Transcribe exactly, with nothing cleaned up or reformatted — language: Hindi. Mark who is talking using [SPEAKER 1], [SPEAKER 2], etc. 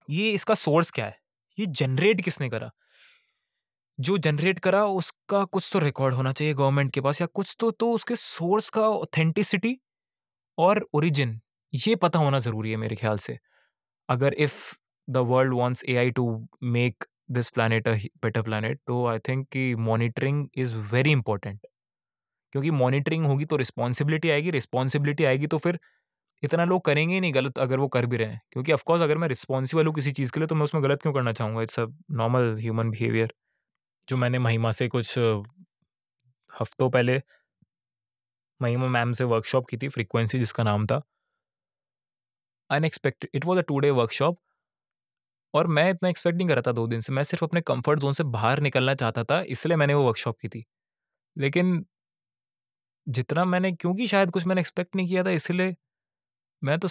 [SPEAKER 1] ये इसका सोर्स क्या है? ये जनरेट किसने करा? जो जनरेट करा उसका कुछ तो रिकॉर्ड होना चाहिए गवर्नमेंट के पास, या कुछ तो तो उसके सोर्स का ऑथेंटिसिटी और ओरिजिन ये पता होना ज़रूरी है मेरे ख़्याल से। अगर if the world wants AI to make this planet a better planet, तो आई थिंक कि मॉनिटरिंग इज़ वेरी इंपॉर्टेंट। क्योंकि मॉनिटरिंग होगी तो रिस्पॉन्सिबिलिटी आएगी, रिस्पॉन्सिबिलिटी आएगी तो फिर इतना लोग करेंगे ही नहीं गलत, अगर वो कर भी रहे हैं। क्योंकि ऑफ कोर्स अगर मैं रिस्पॉन्सिबल हूँ किसी चीज़ के लिए तो मैं उसमें गलत क्यों करना चाहूँगा? It's a normal human behaviour. जो मैंने महिमा से कुछ अ, हफ्तों पहले महिमा मैम से वर्कशॉप की थी, फ्रीक्वेंसी जिसका नाम था। Unexpected, it was a two day workshop, और मैं इतना एक्सपेक्ट नहीं कर रहा था दो दिन से। मैं सिर्फ़ अपने कम्फर्ट ज़ोन से बाहर निकलना चाहता था, इसलिए मैंने वो वर्कशॉप की थी। लेकिन जितना मैंने, क्योंकि शायद कुछ मैंने एक्सपेक्ट नहीं किया था, इसलिए मैं तो